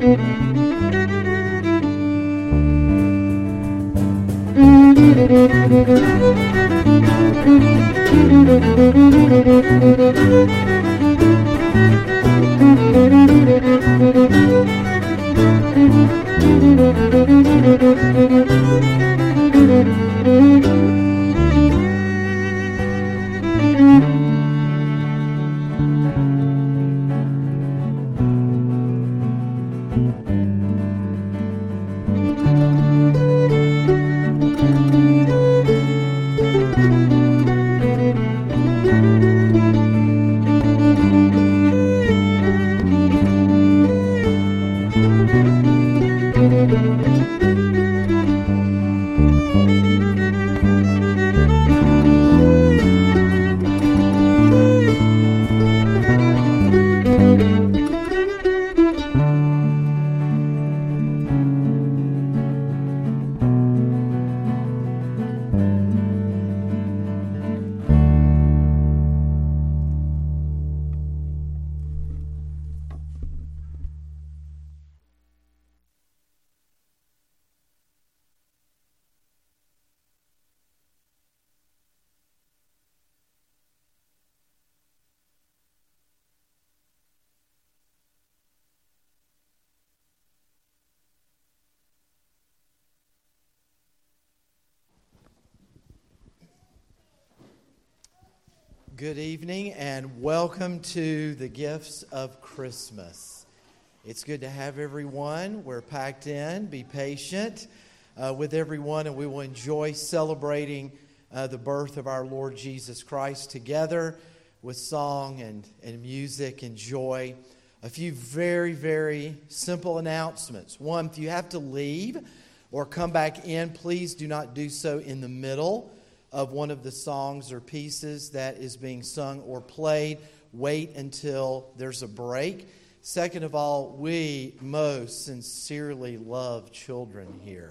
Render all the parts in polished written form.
Good evening and welcome to the Gifts of Christmas. It's good to have everyone. We're packed in. Be patient with everyone, and we will enjoy celebrating the birth of our Lord Jesus Christ together with song and music and joy. A few very, very simple announcements. One, if you have to leave or come back in, please do not do so in the middle of one of the songs or pieces that is being sung or played. Wait until there's a break. Second of all, we most sincerely love children here.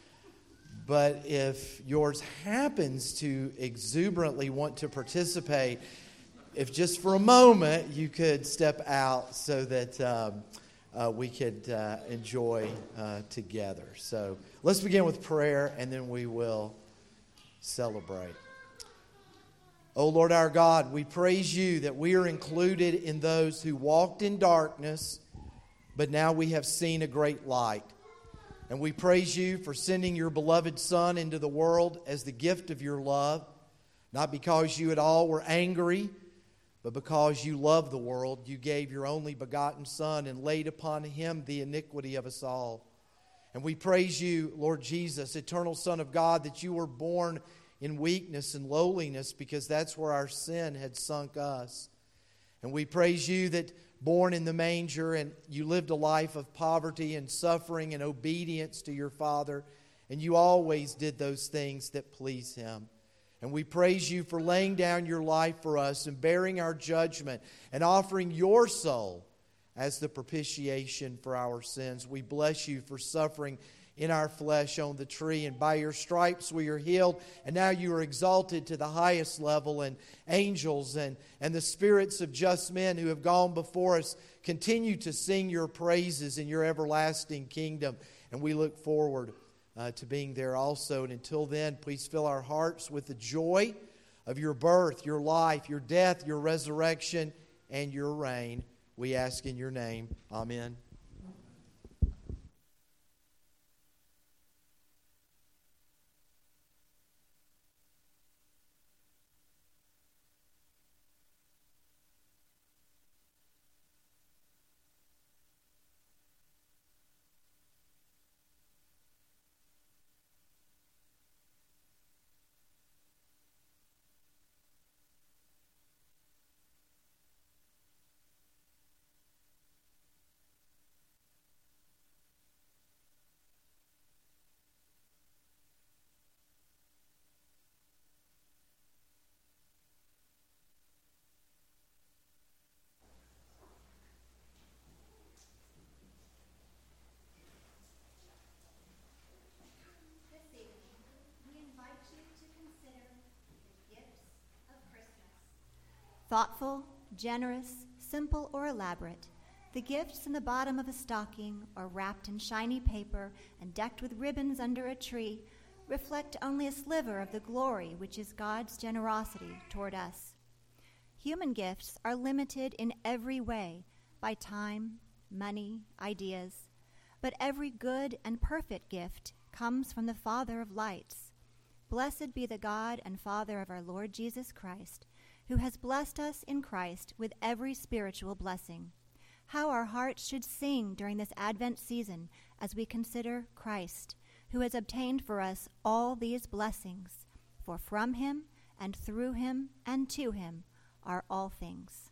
But if yours happens to exuberantly want to participate, if just for a moment you could step out so that we could enjoy together. So let's begin with prayer, and then we will celebrate. Oh Lord our God, we praise you that we are included in those who walked in darkness, but now we have seen a great light. And we praise you for sending your beloved Son into the world as the gift of your love, not because you at all were angry, but because you love the world. You gave your only begotten Son and laid upon him the iniquity of us all. And we praise you, Lord Jesus, eternal Son of God, that you were born in weakness and lowliness, because that's where our sin had sunk us. And we praise you that born in the manger, and you lived a life of poverty and suffering and obedience to your Father, and you always did those things that please him. And we praise you for laying down your life for us and bearing our judgment and offering your soul as the propitiation for our sins. We bless you for suffering in our flesh on the tree, and by your stripes we are healed, and now you are exalted to the highest level, and angels and the spirits of just men who have gone before us continue to sing your praises in your everlasting kingdom, and we look forward to being there also. And until then, please fill our hearts with the joy of your birth, your life, your death, your resurrection, and your reign. We ask in your name. Amen. Thoughtful, generous, simple, or elaborate, The gifts in the bottom of a stocking, or wrapped in shiny paper and decked with ribbons under a tree, reflect only a sliver of the glory which is God's generosity toward us. Human gifts are limited in every way by time, money, ideas, but every good and perfect gift comes from the Father of lights. Blessed be the God and Father of our Lord Jesus Christ, who has blessed us in Christ with every spiritual blessing. How our hearts should sing during this Advent season as we consider Christ, who has obtained for us all these blessings. For from him and through him and to him are all things.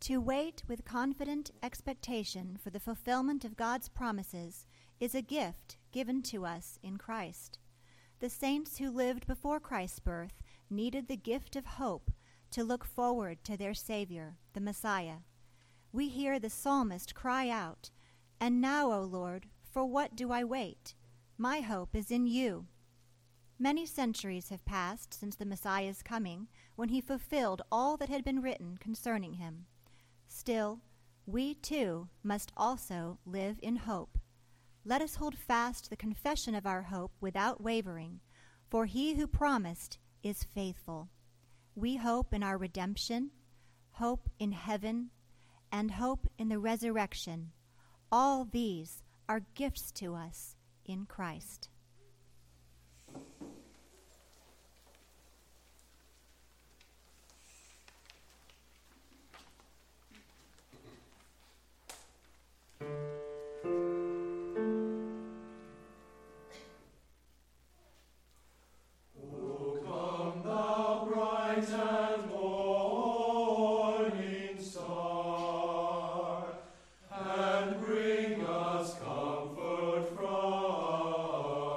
To wait with confident expectation for the fulfillment of God's promises is a gift given to us in Christ. The saints who lived before Christ's birth needed the gift of hope to look forward to their Savior, the Messiah. We hear the psalmist cry out, "And now, O Lord, for what do I wait? My hope is in you." Many centuries have passed since the Messiah's coming, when he fulfilled all that had been written concerning him. Still, we too must also live in hope. Let us hold fast the confession of our hope without wavering, for he who promised is faithful. We hope in our redemption, hope in heaven, and hope in the resurrection. All these are gifts to us in Christ. And bring us comfort from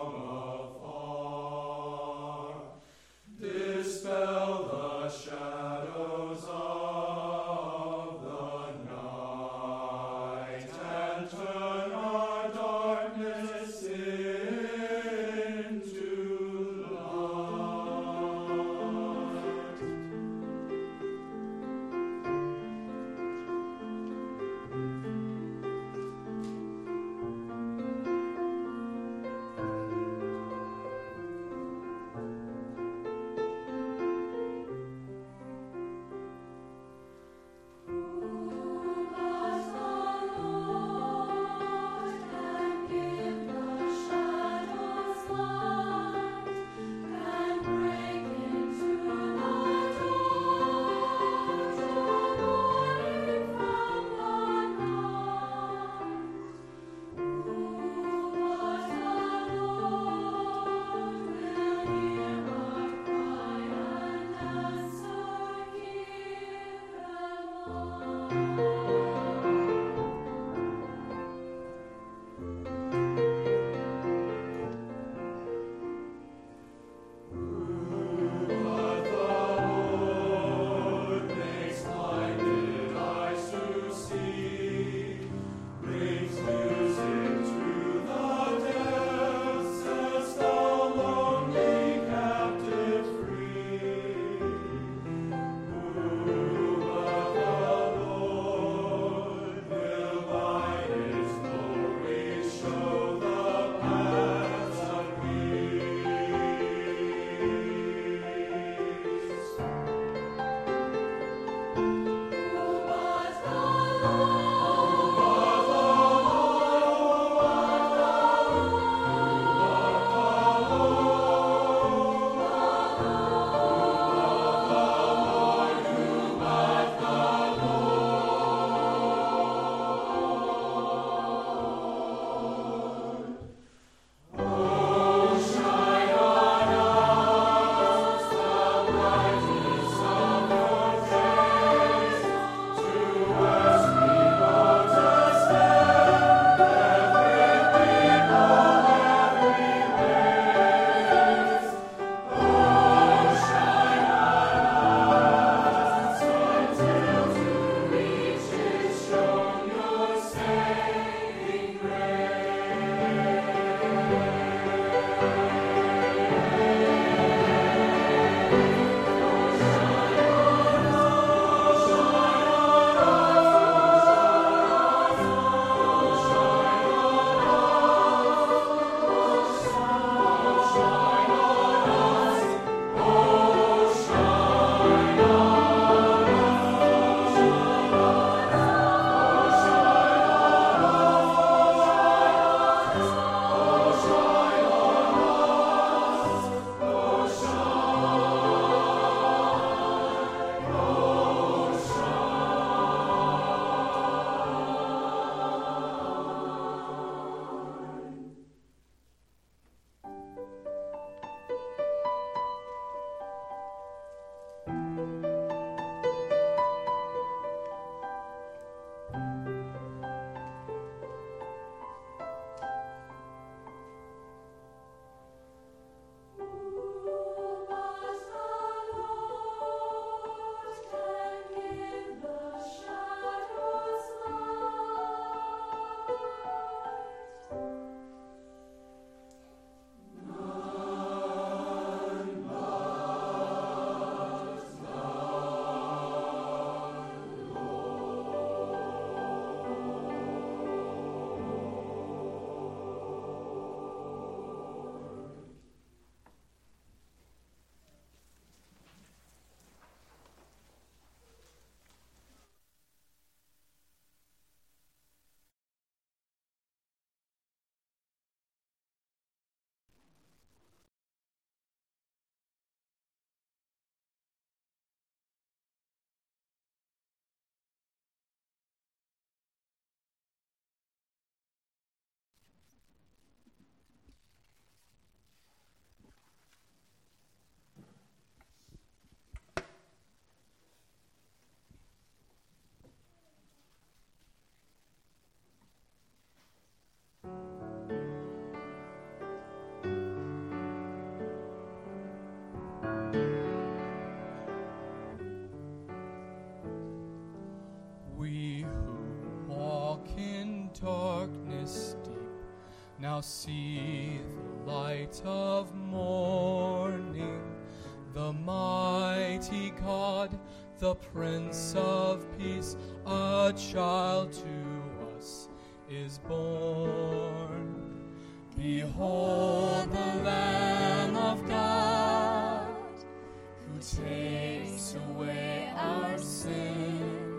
now see the light of morning. The mighty God, the Prince of Peace, a child to us is born. Behold the Lamb of God, who takes away our sin.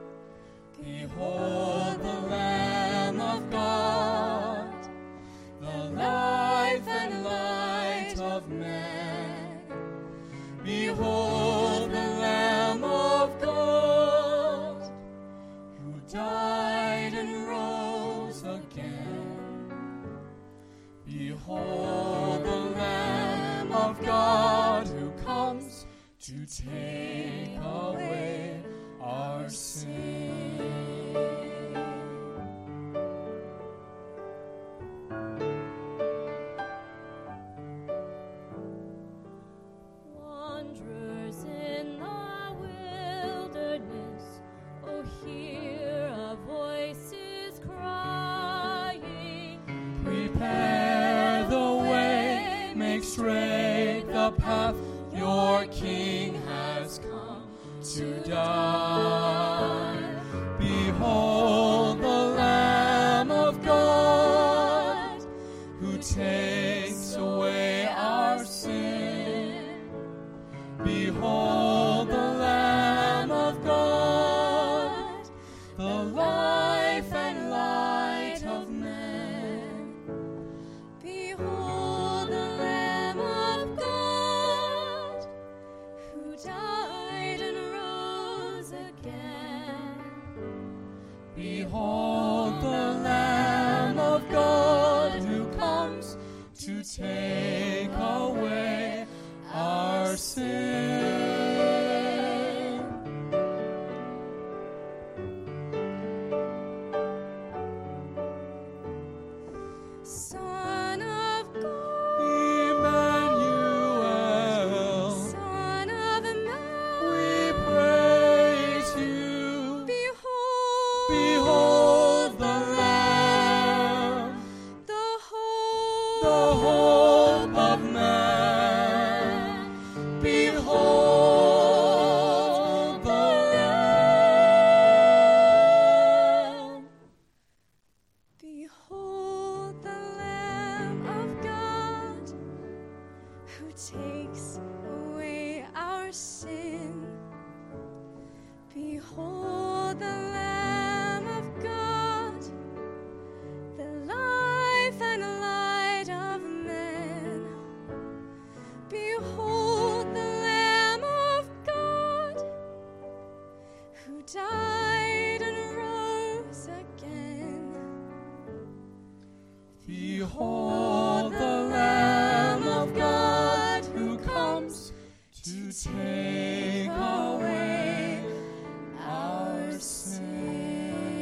Behold the Lamb of God, the life and light of man. Behold the Lamb of God, who died and rose again. Behold the Lamb of God, who comes to take away our sin. Wanderers in the wilderness, oh, hear our voices crying. Prepare the way, make straight the path, your King has come to die. Behold the Lamb of God, who takes away our sin. Behold the Lamb of God, the life and light of man. Behold the Lamb of God, who died and rose again. Behold the Lamb of God, who comes to take away our sin. Son of God, Emmanuel, Son of Man, we praise you. behold, Behold the Lamb, the hope, the hope of man. Behold the Lamb. Behold the Lamb of God, who takes away our sin. Behold the Lamb of God, the life and light of man. Behold the Lamb of God, who died and rose again. Behold the Lamb of God, who comes to take away our sin.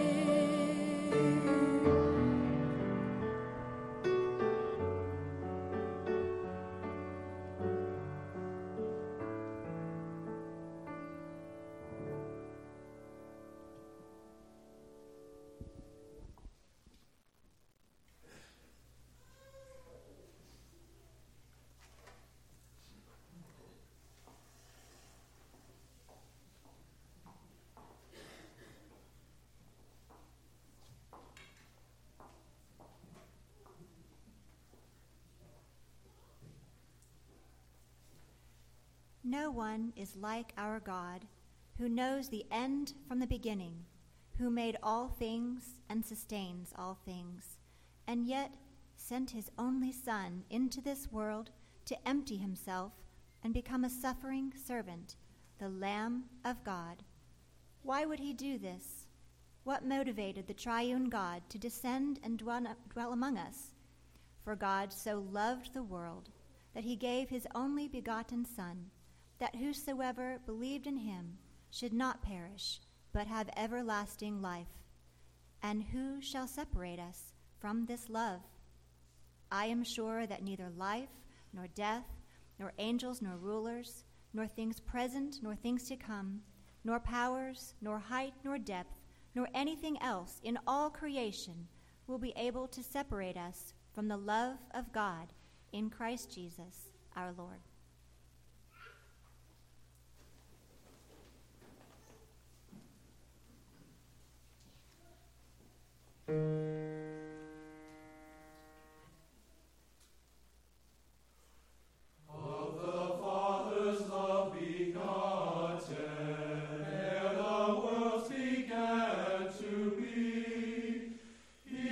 No one is like our God, who knows the end from the beginning, who made all things and sustains all things, and yet sent his only Son into this world to empty himself and become a suffering servant, the Lamb of God. Why would he do this? What motivated the triune God to descend and dwell among us? For God so loved the world that he gave his only begotten Son, that whosoever believed in him should not perish, but have everlasting life. And who shall separate us from this love? I am sure that neither life, nor death, nor angels, nor rulers, nor things present, nor things to come, nor powers, nor height, nor depth, nor anything else in all creation will be able to separate us from the love of God in Christ Jesus our Lord.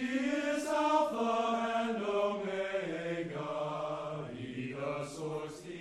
Source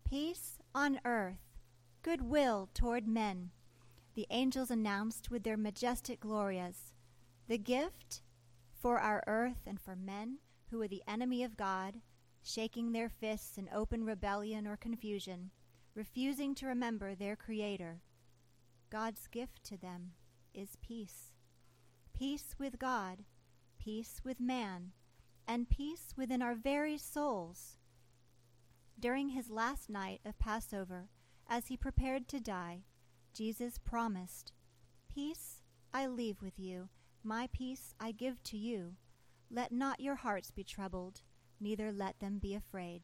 Peace on earth, goodwill toward men, the angels announced with their majestic glorias. The gift for our earth and for men who are the enemy of God, shaking their fists in open rebellion or confusion, refusing to remember their Creator. God's gift to them is peace. Peace with God, peace with man, and peace within our very souls. During his last night of Passover, as he prepared to die, Jesus promised, "Peace I leave with you, my peace I give to you. Let not your hearts be troubled, neither let them be afraid."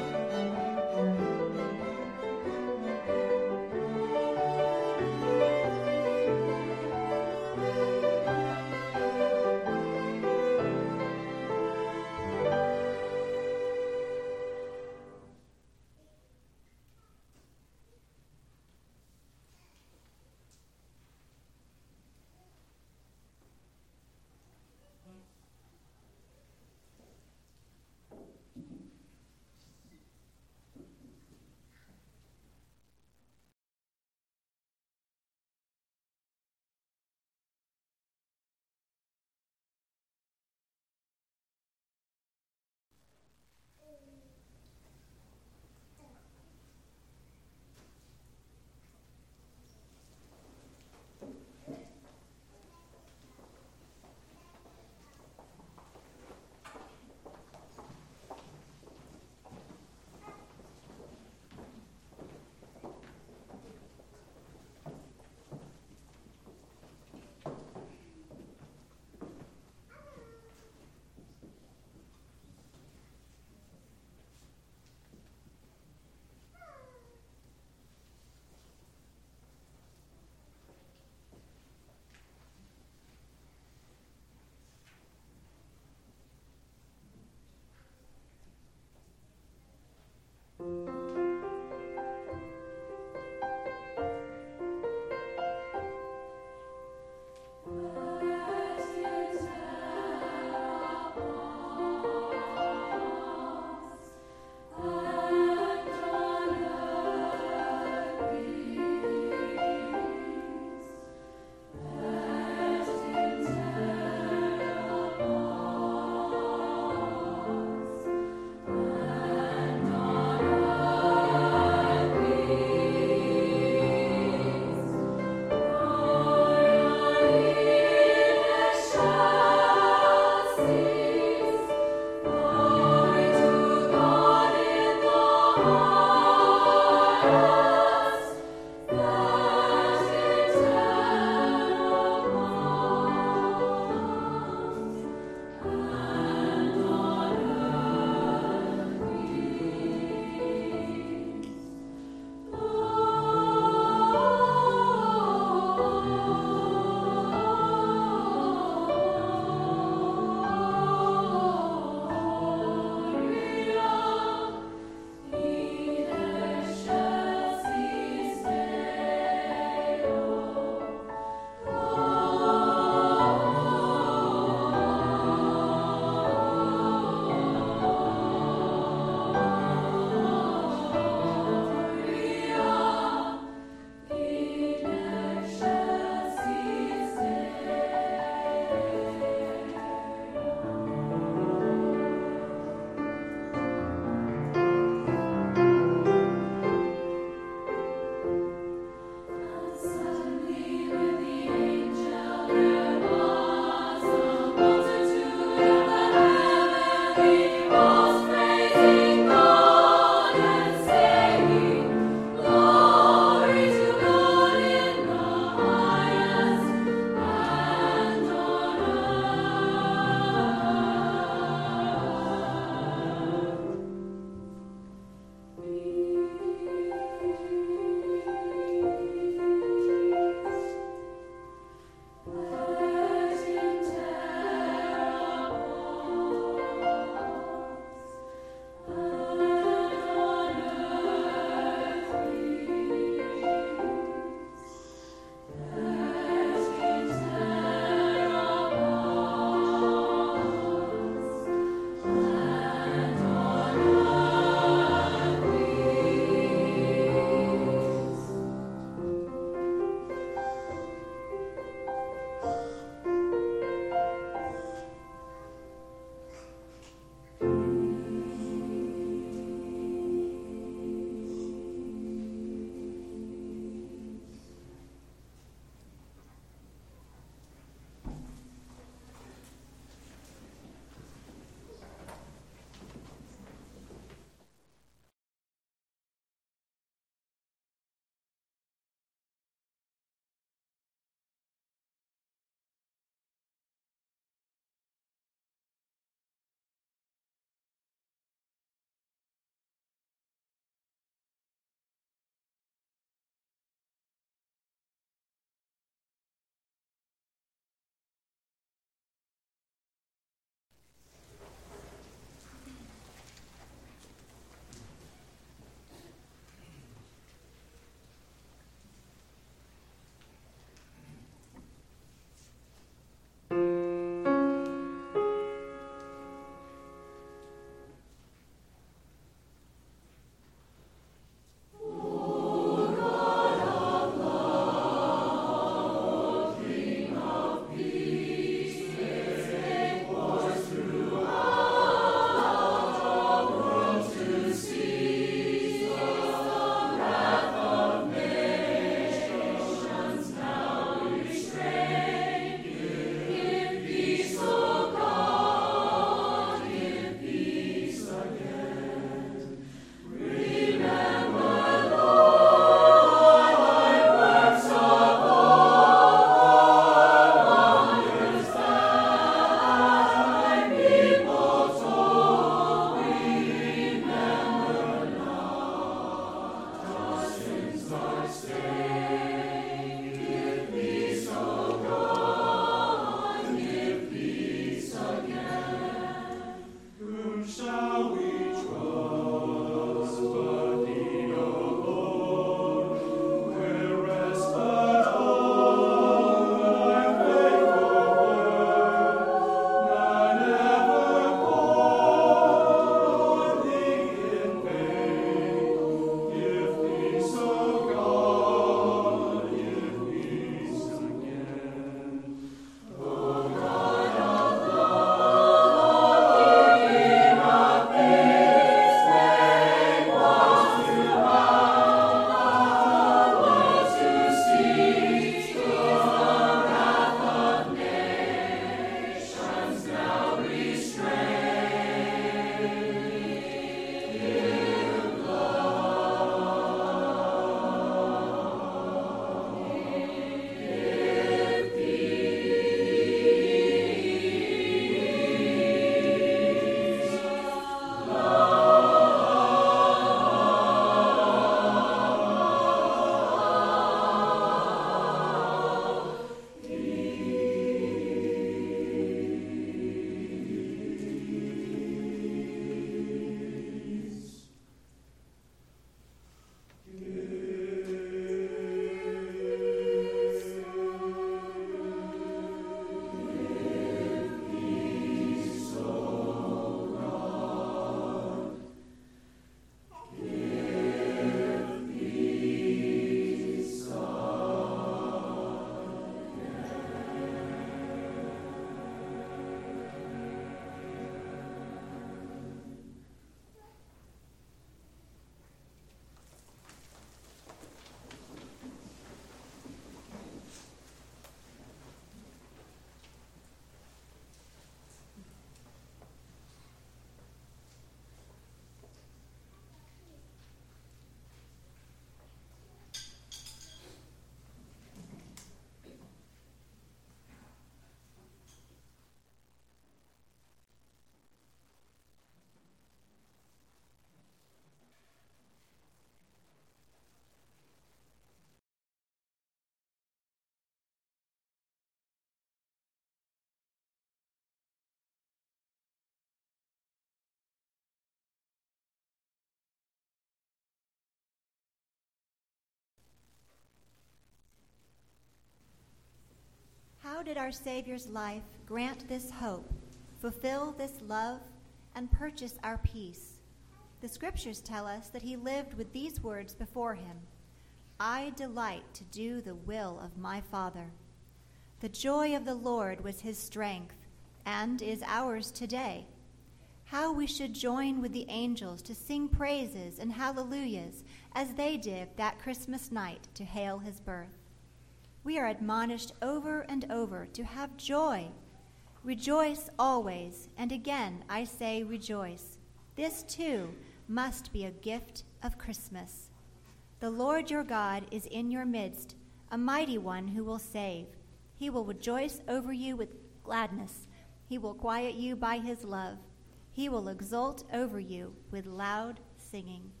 How did our Savior's life grant this hope, fulfill this love, and purchase our peace? The scriptures tell us that he lived with these words before him: I delight to do the will of my Father. The joy of the Lord was his strength, and is ours today. How we should join with the angels to sing praises and hallelujahs as they did that Christmas night to hail his birth. We are admonished over and over to have joy. Rejoice always, and again I say rejoice. This too must be a gift of Christmas. The Lord your God is in your midst, a mighty one who will save. He will rejoice over you with gladness. He will quiet you by his love. He will exult over you with loud singing.